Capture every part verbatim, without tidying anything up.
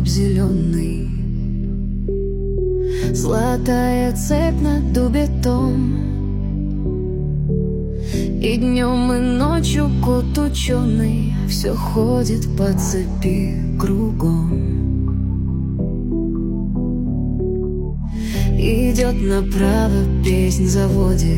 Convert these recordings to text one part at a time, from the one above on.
дуб зеленый, золотая цепь на дубе том. И днем, и ночью кот ученый все ходит по цепи кругом. Идет направо, песнь заводит,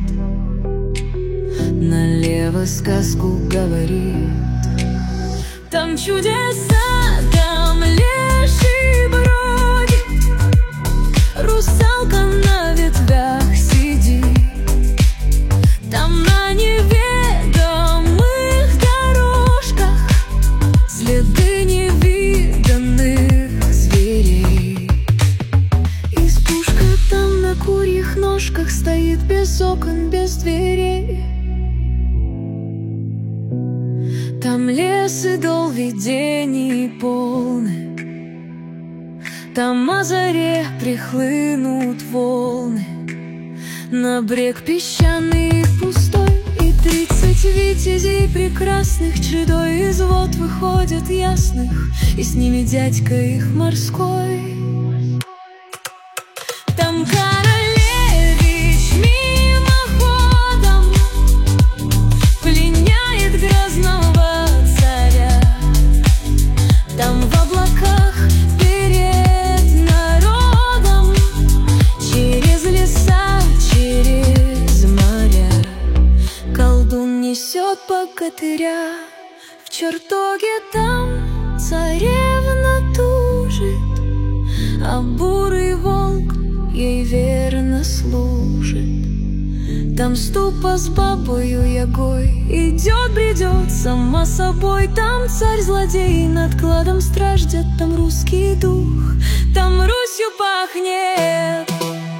налево сказку говорит. Там чудеса, там леший бродит, русалка на ветвях сидит. Там на неведомых дорожках следы невиданных зверей. Избушка там на курьих ножках стоит, без окон, без дверей. Там лес и дол видений полны, там о заре прихлынут волны. На брег песчаный и пустой, и тридцать витязей прекрасных чередой из вод выходят ясных, и с ними дядька их морской. Там королевич мимоходом пленяет грозного царя. Там в облаках перед народом, через леса, через моря, колдун несет богатыря. В чертоге там царевна тужит, а бурый волк ей верно служит. Там ступа с бабою Ягой идет, бредет сама собой. Там царь-злодей над кладом страждет, там русский дух, там Русью пахнет.